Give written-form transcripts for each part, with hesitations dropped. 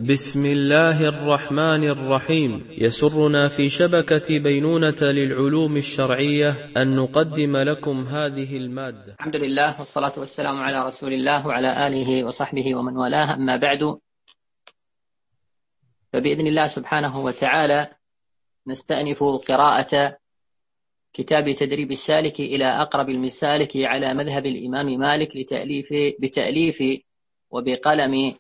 بسم الله الرحمن الرحيم. يسرنا في شبكة بينونة للعلوم الشرعية أن نقدم لكم هذه المادة. الحمد لله والصلاة والسلام على رسول الله وعلى آله وصحبه ومن والاه، أما بعد، فبإذن الله سبحانه وتعالى نستأنف قراءة كتاب تدريب السالك إلى أقرب المسالك على مذهب الإمام مالك بتأليف وبقلم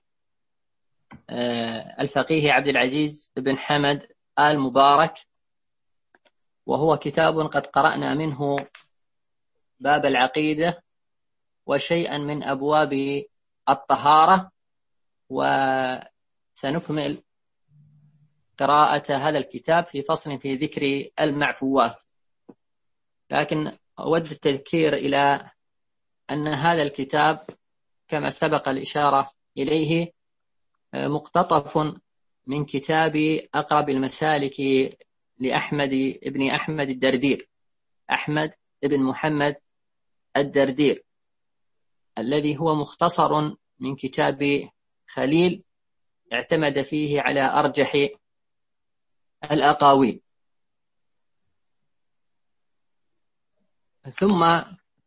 الفقيه عبد العزيز بن حمد آل مبارك، وهو كتاب قد قرأنا منه باب العقيدة وشيئا من أبواب الطهارة، وسنكمل قراءة هذا الكتاب في فصل في ذكر المعفوات. لكن أود التذكير إلى أن هذا الكتاب كما سبق الإشارة إليه مقتطف من كتاب أقرب المسالك لأحمد بن أحمد الدردير، أحمد بن محمد الدردير، الذي هو مختصر من كتاب خليل اعتمد فيه على أرجح الأقاويل. ثم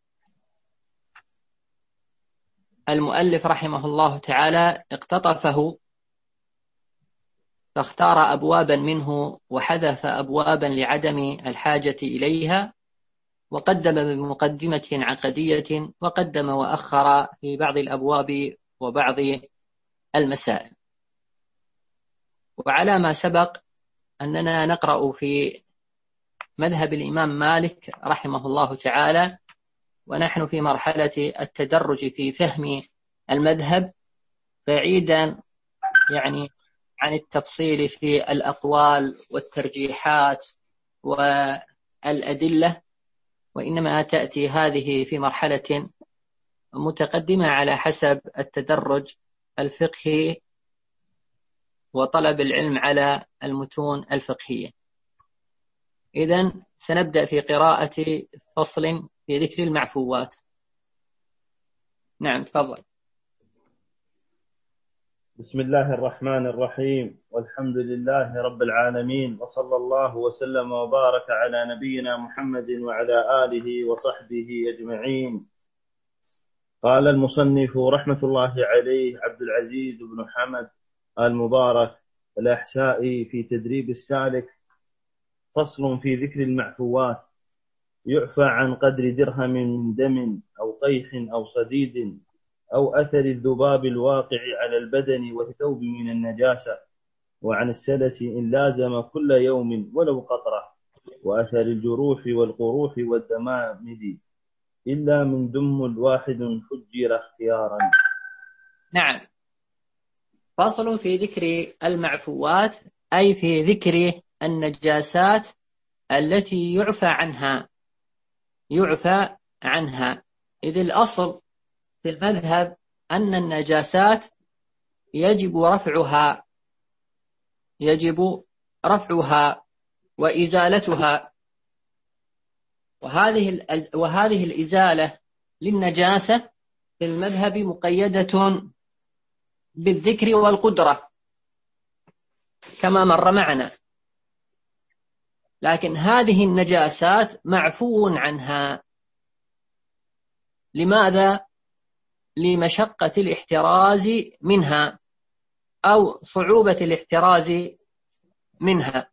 المؤلف رحمه الله تعالى اقتطفه فاختار أبوابا منه وحذف أبوابا لعدم الحاجة إليها، وقدم بمقدمة عقدية وقدم وأخر في بعض الأبواب وبعض المسائل. وعلى ما سبق أننا نقرأ في مذهب الإمام مالك رحمه الله تعالى، ونحن في مرحلة التدرج في فهم المذهب، بعيدا عن التفصيل في الأقوال والترجيحات والأدلة، وإنما تأتي هذه في مرحلة متقدمة على حسب التدرج الفقهي وطلب العلم على المتون الفقهية. إذن سنبدأ في قراءة فصل في ذكر المعفوات. نعم، تفضل. بسم الله الرحمن الرحيم، والحمد لله رب العالمين، وصلى الله وسلم وبارك على نبينا محمد وعلى آله وصحبه أجمعين. قال المصنف رحمة الله عليه عبد العزيز بن حمد آل مبارك الأحسائي في تدريب السالك: فصل في ذكر المعفوات. يعفى عن قدر درهم من دم أو قيح أو صديد أو أثر الذباب الواقع على البدن والثوب من النجاسة، وعن السلس إن لازم كل يوم ولو قطرة، وأثر الجروح والقروح والدمامل إلا من دم الواحد فجر اختيارا. نعم، فصل في ذكر المعفوات، أي في ذكر النجاسات التي يعفى عنها، إذ الأصل في المذهب أن النجاسات يجب رفعها وإزالتها، وهذه الإزالة للنجاسة في المذهب مقيدة بالذكر والقدرة كما مر معنا. لكن هذه النجاسات معفو عنها. لماذا؟ لمشقة الاحتراز منها أو صعوبة الاحتراز منها.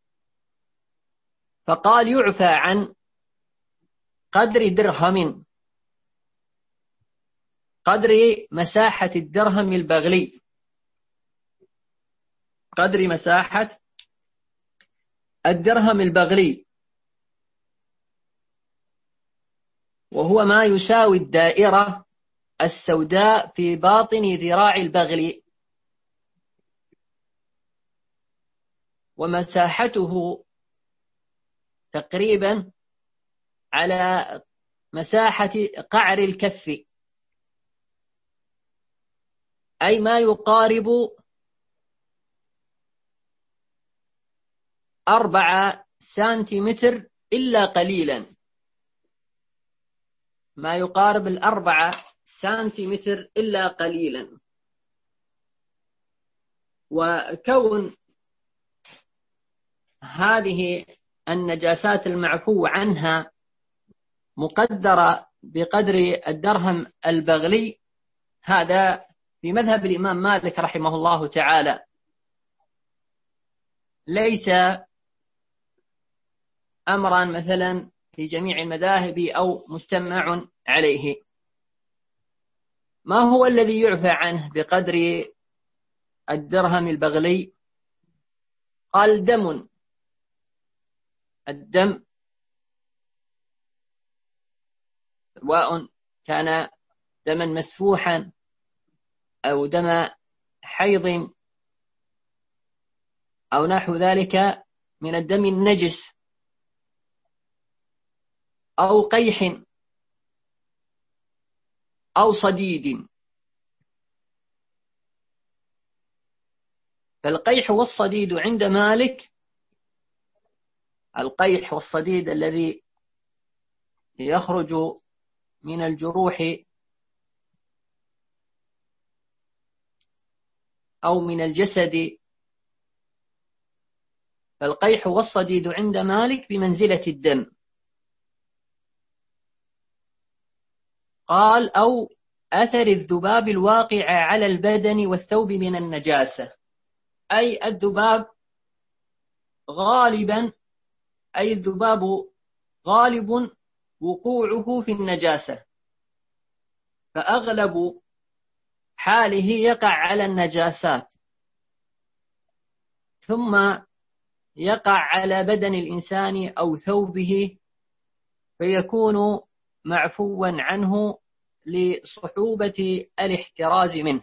فقال يعفى عن قدر درهم، قدر مساحة الدرهم البغلي، قدر مساحة الدرهم البغلي، وهو ما يساوي الدائرة السوداء في باطن ذراع البغل، ومساحته تقريبا على مساحة قعر الكف، أي ما يقارب 4 سنتيمتر إلا قليلا، ما يقارب 4 سنتيمتر إلا قليلا. وكون هذه النجاسات المعفو عنها مقدرة بقدر الدرهم البغلي، هذا في مذهب الإمام مالك رحمه الله تعالى، ليس أمرا مثلا في جميع المذاهب أو مجتمع عليه. ما هو الذي يعفى عنه بقدر الدرهم البغلي؟ قال دم. الدم سواء كان دما مسفوحا أو دم حيض أو نحو ذلك من الدم النجس، أو قيح أو صديد. فالقيح والصديد عند مالك، القيح والصديد الذي يخرج من الجروح أو من الجسد، فالقيح والصديد عند مالك بمنزلة الدم. قال أو أثر الذباب الواقع على البدن والثوب من النجاسة، أي الذباب غالبا، أي الذباب غالب وقوعه في النجاسة، فأغلب حاله يقع على النجاسات ثم يقع على بدن الإنسان أو ثوبه، فيكون معفوا عنه لصعوبة الاحتراز منه.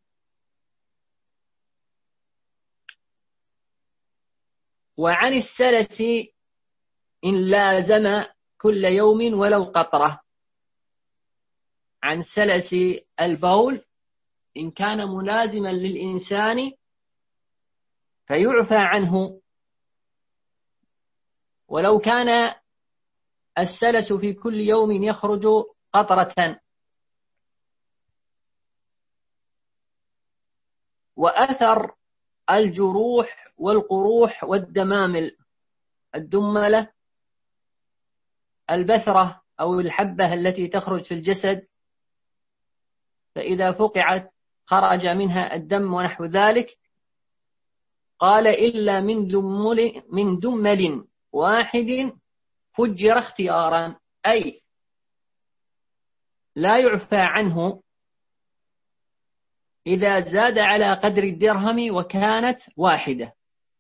وعن السلس إن لازم كل يوم ولو قطرة، عن سلس البول إن كان ملازما للإنسان فيعفى عنه، ولو كان السلس في كل يوم يخرج قطرة. وأثر الجروح والقروح والدمامل، الدملة، البثرة أو الحبة التي تخرج في الجسد، فإذا فقعت خرج منها الدم ونحو ذلك. قال إلا من دمل واحد فجر اختيارا، أي لا يعفى عنه إذا زاد على قدر الدرهم وكانت واحدة.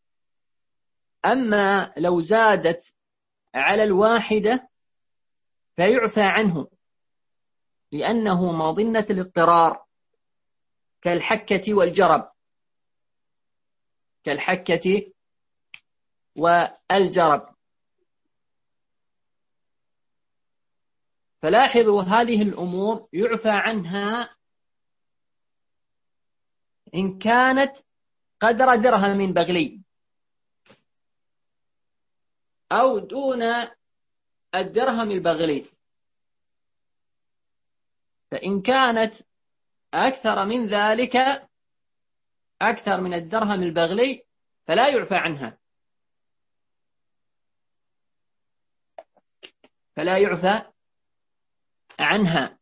أما لو زادت على الواحدة فيعفى عنه، لأنه مظنة الاضطرار كالحكة والجرب، كالحكة والجرب. فلاحظوا هذه الأمور يعفى عنها إن كانت قدر درهم بغلي أو دون الدرهم البغلي. فإن كانت أكثر من ذلك، أكثر من الدرهم البغلي، فلا يعفى عنها، فلا يعفى عنها.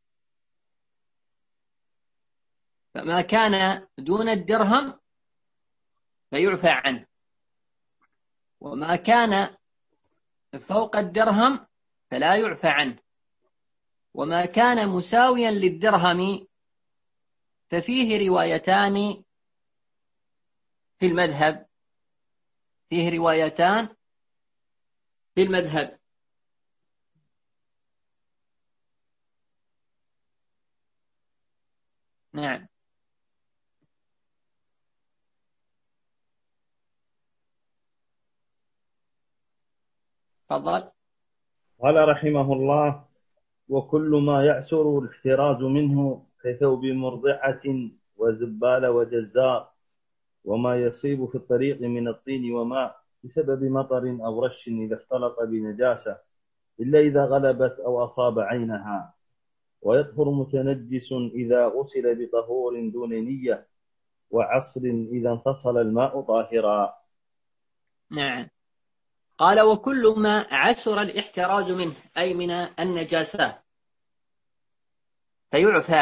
فما كان دون الدرهم فيعفى عنه، وما كان فوق الدرهم فلا يعفى عنه، وما كان مساويا للدرهم ففيه روايتان في المذهب، فيه روايتان في المذهب. نعم. تفضل. قال رحمه الله: وكل ما يعسر الاحتراز منه كثوب مرضعة وزبال وجزار، وما يصيب في الطريق من الطين وماء بسبب مطر أو رش إذا اختلط بنجاسة، إلا إذا غلبت أو أصاب عينها. ويطهر متنجس إذا غسل بطهور دون نية، وعصر إذا انفصل الماء طاهرا. نعم. قال وكل ما عسر الاحتراز منه أي من النجاسات فيعفى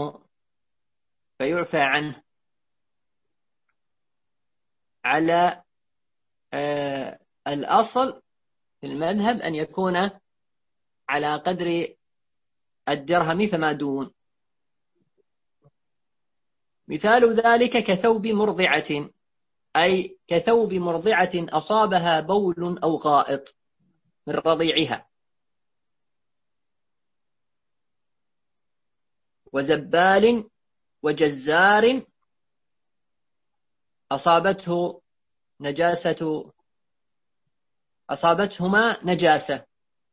عنه على الأصل في المذهب أن يكون على قدر الدرهم فما دون. مثال ذلك كثوب مرضعة، أي كثوب مرضعة أصابها بول أو غائط من رضيعها، وزبال وجزار أصابتهما نجاسة،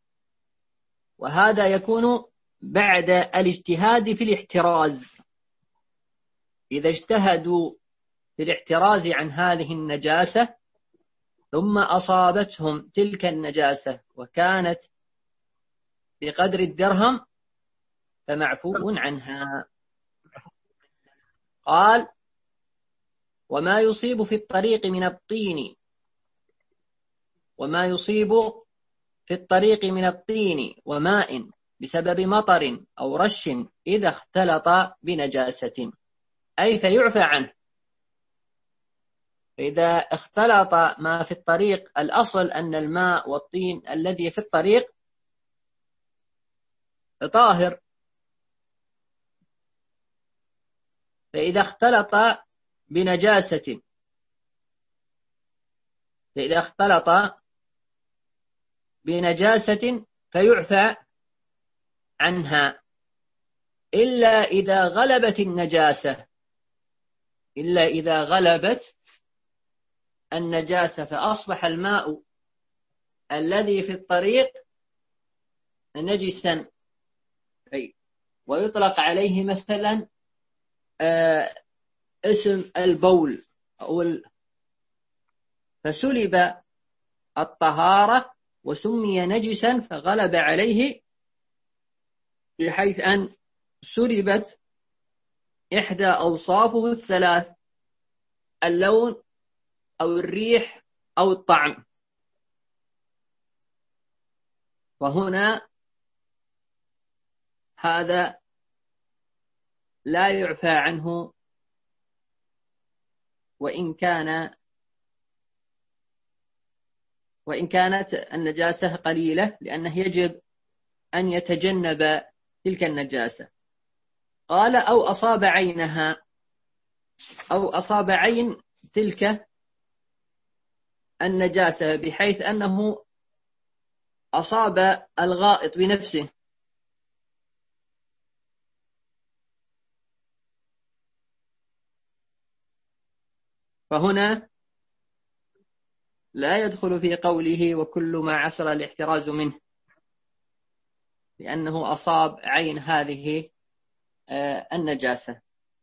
وهذا يكون بعد الاجتهاد في الاحتراز. إذا اجتهدوا في الاحتراز عن هذه النجاسة ثم أصابتهم تلك النجاسة وكانت بقدر الدرهم فمعفو عنها. قال وما يصيب في الطريق من الطين، وما يصيب في الطريق من الطين وماء بسبب مطر أو رش إذا اختلط بنجاسة، أي فيعفى عنه. فإذا اختلط ما في الطريق، الأصل أن الماء والطين الذي في الطريق طاهر، فإذا اختلط بنجاسة فيعفى عنها، إلا إذا غلبت النجاسة فأصبح الماء الذي في الطريق نجسا، ويطلق عليه مثلا اسم البول فسلب الطهارة وسمي نجسا فغلب عليه، بحيث أن سلبت إحدى أوصافه الثلاث: اللون أو الريح أو الطعم. وهنا هذا لا يعفى عنه وإن كانت النجاسة قليلة، لأنه يجب أن يتجنب تلك النجاسة. قال أو أصاب عينها، أو أصاب عين تلك النجاسة بحيث أنه أصاب الغائط بنفسه، فهنا لا يدخل في قوله وكل ما عسر الاحتراز منه، لأنه أصاب عين هذه النجاسة.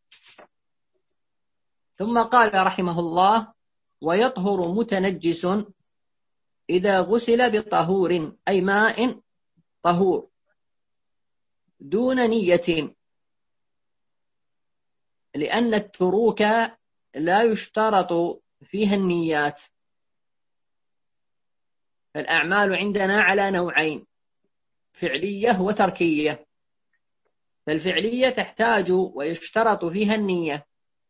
ثم قال رحمه الله ويطهر متنجس إذا غسل بطهور، أي ماء طهور دون نية، لأن التروك لا يشترط فيها النيات. فالأعمال عندنا على نوعين: فعلية وتركية. فالفعلية تحتاج ويشترط فيها النية،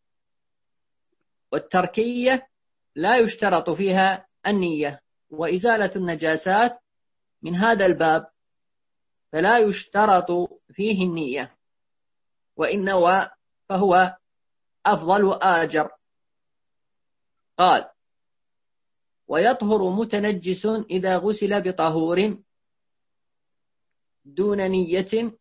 والتركية لا يشترط فيها النية. وإزالة النجاسات من هذا الباب فلا يشترط فيه النية، وإن نوى فهو أفضل وآجر. قال ويطهر متنجس إذا غسل بطهور دون نية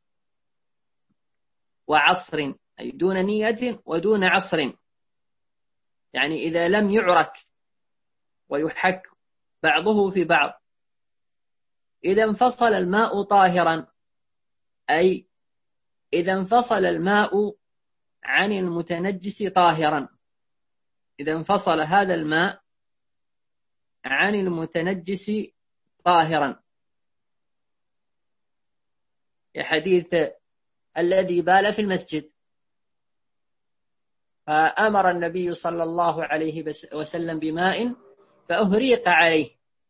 وعصر، أي دون نية ودون عصر، يعني إذا لم يعرك ويحك بعضه في بعض. إذا انفصل الماء طاهرا، أي إذا انفصل الماء عن المتنجس طاهرا، إذا انفصل هذا الماء عن المتنجس طاهرا، حديث الذي بال في المسجد. فأمر النبي صلى الله عليه وسلم بماء فأهريق عليه.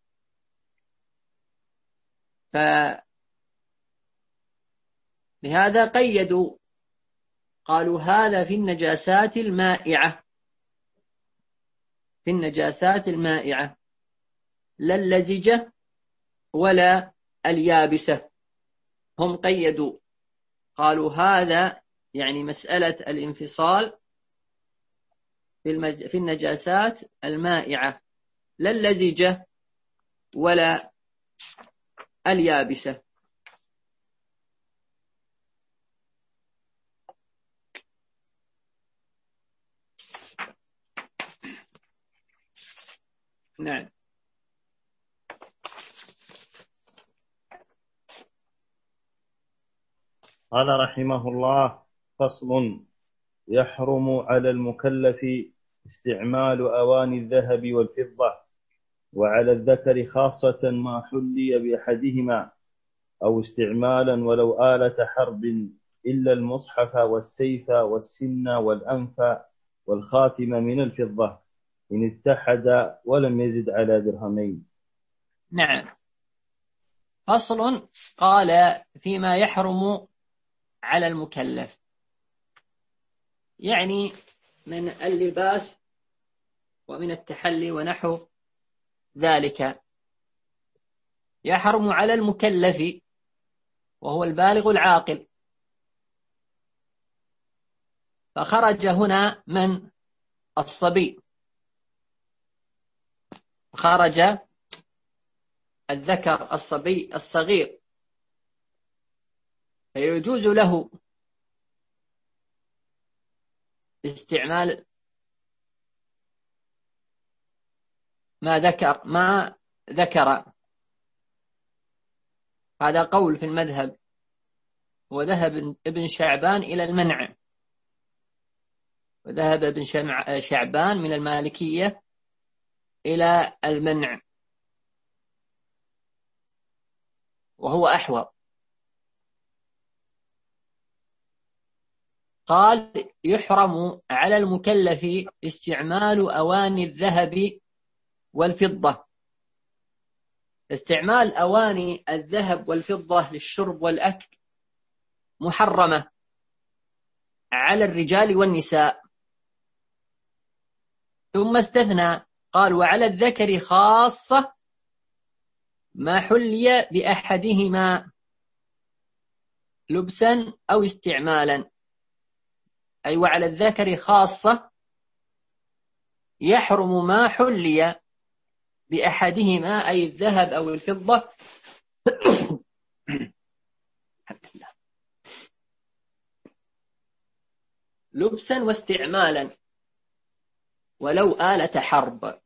فلهذا قيدوا، قالوا هذا في النجاسات المائعة، في النجاسات المائعة، لا اللزجة ولا اليابسة. هم قيدوا، قالوا هذا يعني مسألة الانفصال في النجاسات المائعة، لا اللزجة ولا اليابسة. نعم. قال رحمه الله: فصل: يحرم على المكلف استعمال أواني الذهب والفضة، وعلى الذكر خاصة ما حلي بأحدهما، أو استعمالا ولو آلة حرب، إلا المصحف والسيف والسن والأنف والخاتم من الفضة، إن اتحد ولم يزد على درهمين. نعم. فصل، قال فيما يحرم على المكلف، يعني من اللباس ومن التحلي ونحو ذلك. يحرم على المكلف وهو البالغ العاقل. فخرج هنا من الصبي، خرج الذكر الصبي الصغير، فيجوز له استعمال ما ذكر. هذا قول في المذهب، وذهب ابن شعبان إلى المنع، وذهب ابن شعبان من المالكية إلى المنع، وهو أحوط. قال يحرم على المكلف استعمال أواني الذهب والفضة. استعمال أواني الذهب والفضة للشرب والأكل محرمة على الرجال والنساء. ثم استثنى، قال وعلى الذكر خاصة ما حلي بأحدهما لبسا أو استعمالا، أي وعلى الذكر خاصة يحرم ما حلي بأحدهما، أي الذهب أو الفضة لبسا واستعمالا، ولو آلة حرب،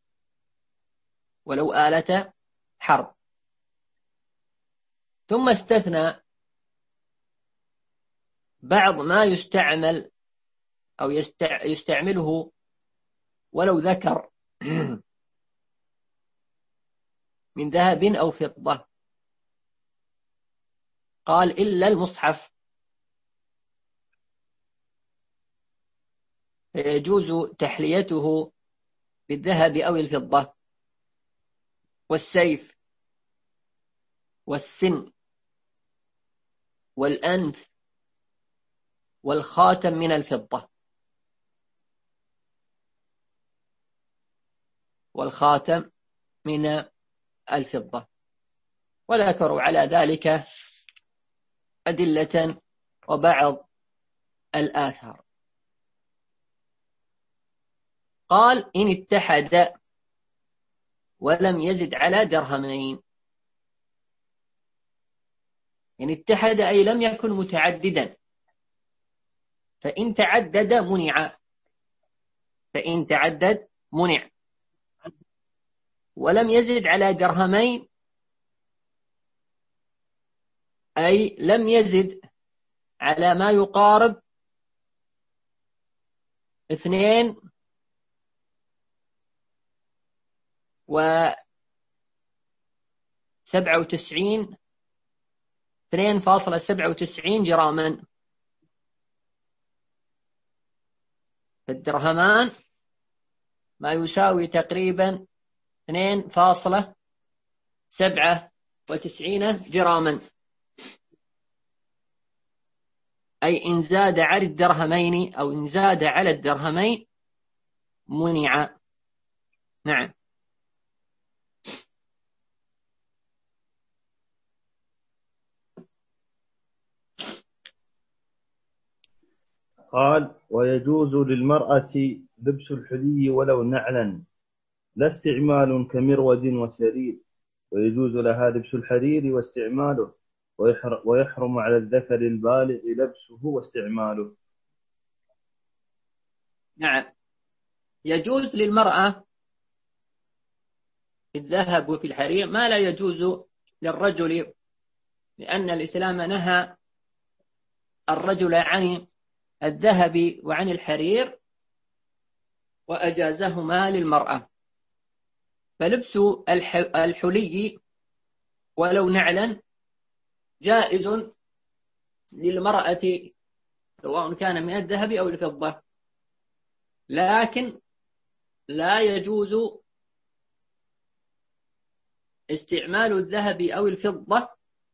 ولو آلة حرب. ثم استثنى بعض ما يستعمل أو يستعمله ولو ذكر من ذهب أو فضة. قال إلا المصحف، فيجوز تحليته بالذهب أو الفضة، والسيف والسن والأنف والخاتم من الفضة، والخاتم من الفضة. وذكروا على ذلك أدلة وبعض الآثار. قال إن اتحد ولم يزد على درهمين. إن اتحد أي لم يكن متعددا، فإن تعدد منع، فإن تعدد منع. ولم يزد على درهمين أي لم يزد على ما يقارب 2.97 جراما. فالدرهمان ما يساوي تقريبا 2.97 جراما، أي إن زاد على الدرهمين أو إن زاد على الدرهمين منع. نعم. قال: ويجوز للمرأة لبس الحلي ولو نعلا، لا استعمال كمرود وسرير، ويجوز لها لبس الحرير واستعماله، ويحرم على الذكر البالغ لبسه واستعماله. نعم، يجوز للمرأة في الذهب وفي الحرير ما لا يجوز للرجل، لأن الإسلام نهى الرجل عن الذهب وعن الحرير وأجازهما للمرأة. فلبس الحلي ولو نعلا جائز للمرأة سواء كان من الذهب أو الفضة، لكن لا يجوز استعمال الذهب أو الفضة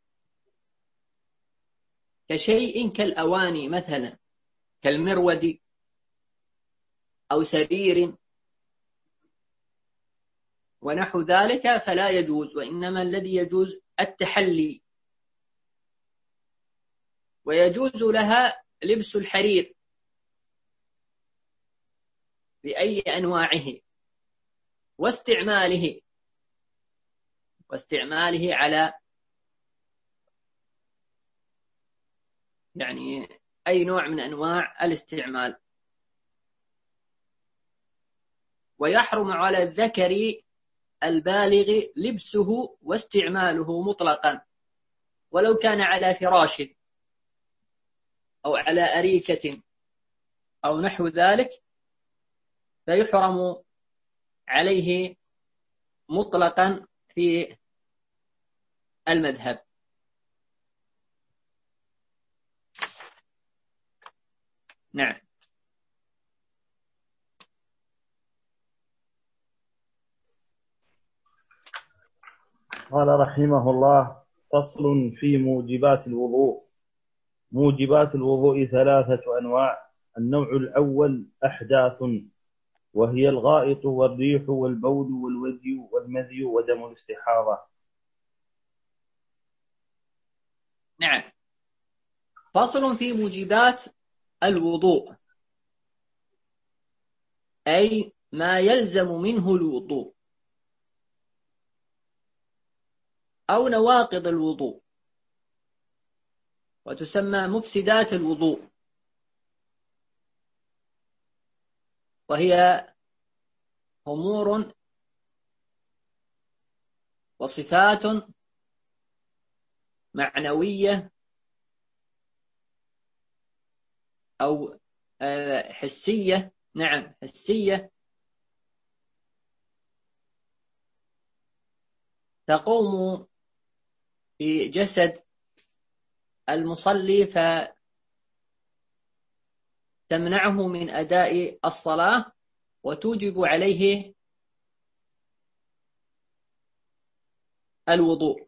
كشيء كالأواني مثلا كالمرود أو سرير ونحو ذلك، فلا يجوز، وإنما الذي يجوز التحلي. ويجوز لها لبس الحرير بأي أنواعه واستعماله على يعني أي نوع من أنواع الاستعمال. ويحرم على الذكر البالغ لبسه واستعماله مطلقا، ولو كان على فراش أو على أريكة أو نحو ذلك، فيحرم عليه مطلقا في المذهب. نعم. قال رحمه الله: فصل في موجبات الوضوء. موجبات الوضوء 3 أنواع. النوع الأول أحداث، وهي الغائط والريح والبول والودي والمذي ودم الاستحاضة. نعم. فصل في موجبات الوضوء، أي ما يلزم منه الوضوء أو نواقض الوضوء، وتسمى مفسدات الوضوء، وهي أمور وصفات معنوية أو حسية. نعم، حسية تقوم في جسد المصلي فتمنعه من أداء الصلاة وتوجب عليه الوضوء.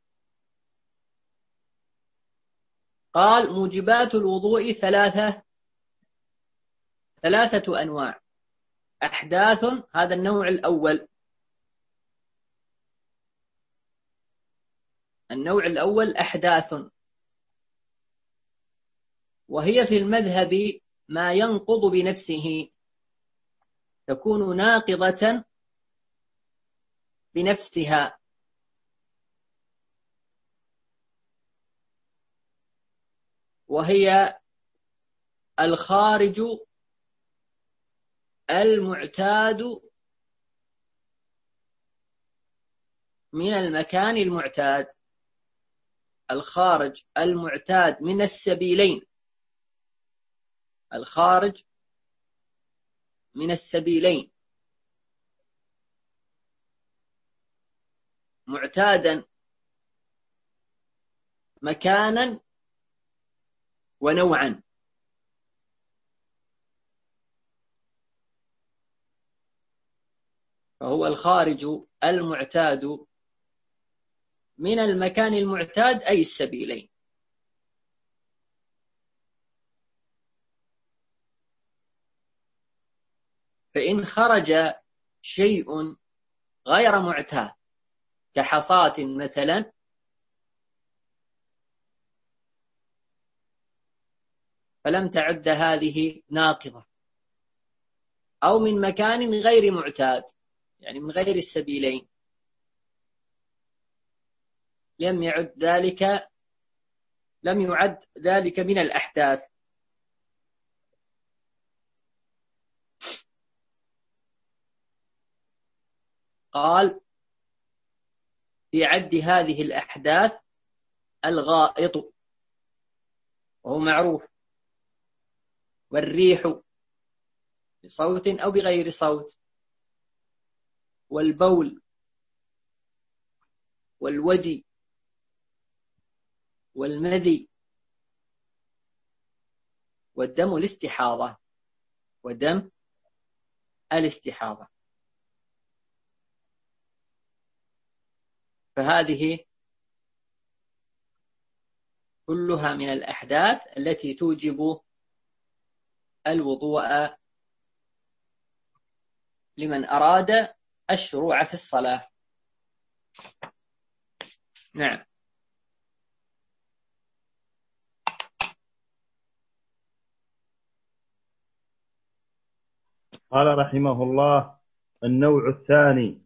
قال: موجبات الوضوء 3 أنواع. أحداث، هذا النوع الأول. النوع الأول أحداث، وهي في المذهب ما ينقض بنفسه، تكون ناقضة بنفسها، وهي الخارج المعتاد من المكان المعتاد، الخارج المعتاد من السبيلين، الخارج من السبيلين، معتادا مكانا ونوعا. فهو الخارج المعتاد من المكان المعتاد أي السبيلين. فإن خرج شيء غير معتاد كحصاة مثلا فلم تعد هذه ناقضة، أو من مكان غير معتاد يعني من غير السبيلين لم يعد ذلك من الأحداث. قال في عد هذه الأحداث الغائط وهو معروف، والريح بصوت أو بغير صوت، والبول، والودي، والمذي، والدم الاستحاضة، ودم الاستحاضة. فهذه كلها من الأحداث التي توجب الوضوء لمن أراد الشروع في الصلاة. نعم. قال رحمه الله: النوع الثاني: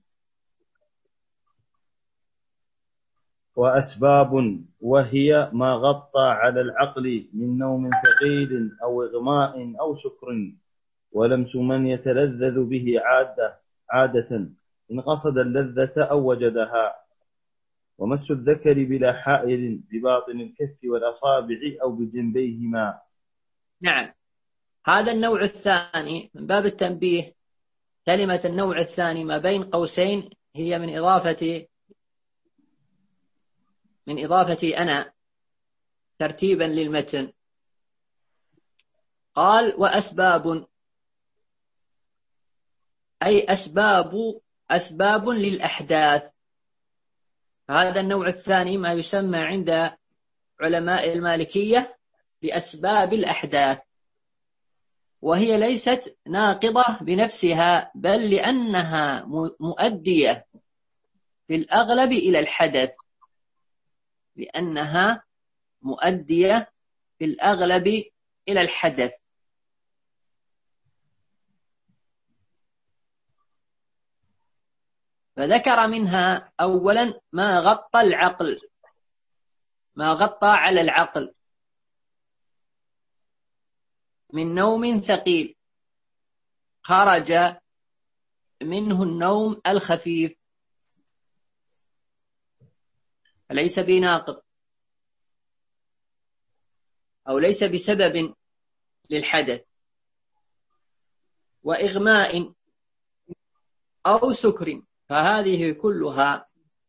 وأسباب، وهي ما غطى على العقل من نوم ثقيل أو إغماء أو سكر، ولمس من يتلذذ به عادة إن قصد اللذة أو وجدها، ومس الذكر بلا حائل بباطن الكف والأصابع أو بجنبيهما. نعم، هذا النوع الثاني من باب التنبيه. كلمة النوع الثاني ما بين قوسين هي من إضافتي أنا ترتيبا للمتن. قال وأسباب، أي أسباب للأحداث. هذا النوع الثاني ما يسمى عند علماء المالكية بأسباب الأحداث، وهي ليست ناقضة بنفسها، بل لأنها مؤدية في الأغلب إلى الحدث، لأنها مؤدية في الأغلب إلى الحدث. فذكر منها أولا ما غطى على العقل من نوم ثقيل خرج منه النوم الخفيف، ليس بناقض أو ليس بسبب للحدث، وإغماء أو سكر، فهذه كلها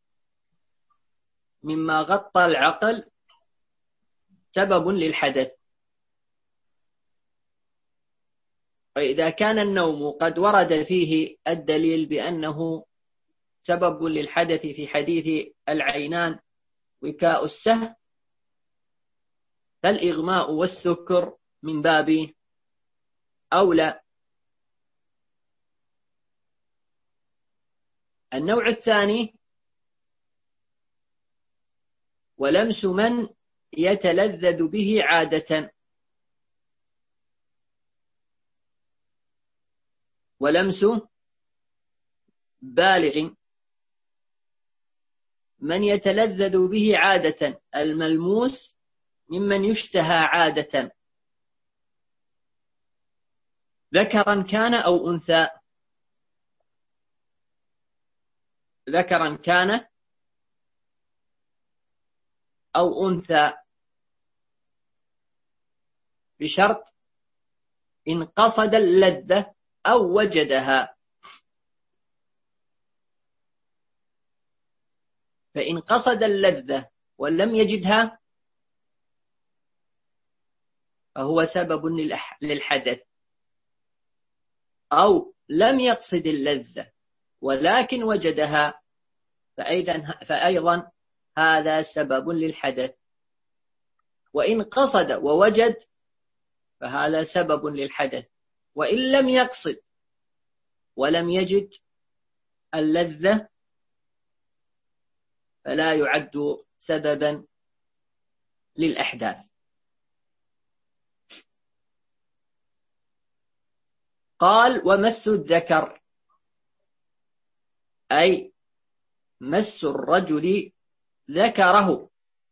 مما غطى العقل سبب للحدث. وإذا كان النوم قد ورد فيه الدليل بأنه سبب للحدث في حديث العينان وكاء السهل، فالإغماء والسكر من باب أولى. النوع الثاني: ولمس من يتلذذ به عادة. ولمس بالغ من يتلذذ به عادة، الملموس ممن يشتهى عادة، ذكرا كان أو أنثى، ذكرا كان أو أنثى، بشرط إن قصد اللذة أو وجدها. فإن قصد اللذة ولم يجدها فهو سبب للحدث، أو لم يقصد اللذة ولكن وجدها، فأيضا هذا سبب للحدث. وإن قصد ووجد فهذا سبب للحدث. وإن لم يقصد ولم يجد اللذة فلا يعد سببا للأحداث. قال: ومس الذكر، أي مس الرجل ذكره،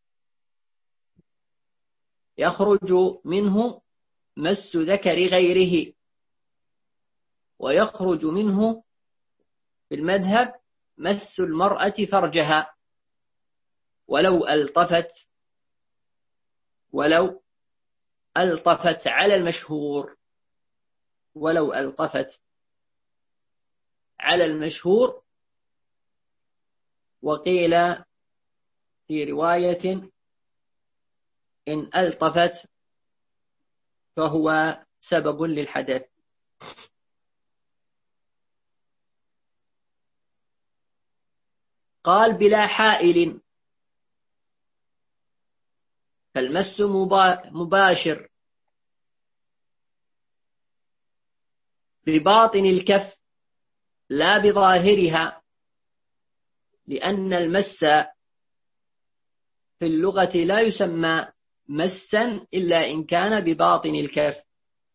يخرج منه مس ذكر غيره، ويخرج منه في المذهب مس المرأة فرجها ولو ألطفت على المشهور، ولو ألطفت على المشهور. وقيل في رواية إن ألطفت فهو سبب للحدث. قال: بلا حائل، فالمس مباشر بباطن الكف لا بظاهرها، لأن المس في اللغة لا يسمى مسا إلا إن كان بباطن الكف،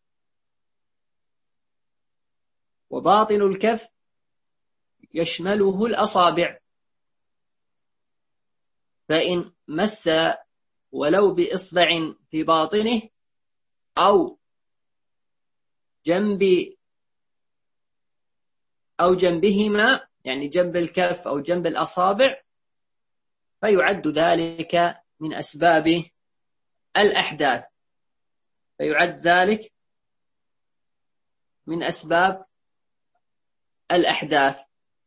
وباطن الكف يشمله الأصابع، فإن مس ولو بإصبع في باطنه أو جنبهما، يعني جنب الكف أو جنب الأصابع، فيعد ذلك من أسباب الأحداث، فيعد ذلك من أسباب الأحداث.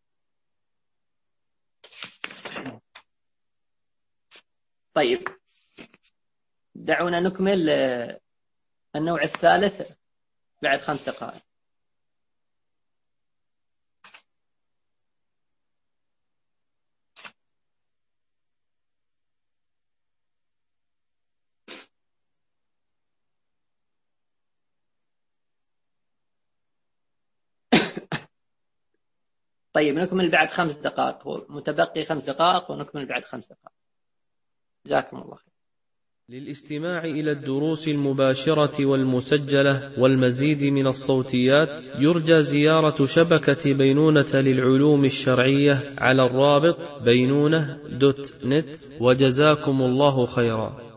طيب، دعونا نكمل النوع الثالث بعد 5 دقائق. طيب، نكمل بعد 5 دقائق، متبقي 5 دقائق ونكمل بعد 5 دقائق. جزاكم الله خير. للاستماع إلى الدروس المباشرة والمسجلة والمزيد من الصوتيات يرجى زيارة شبكة بينونة للعلوم الشرعية على الرابط بينونة.net. وجزاكم الله خيرا.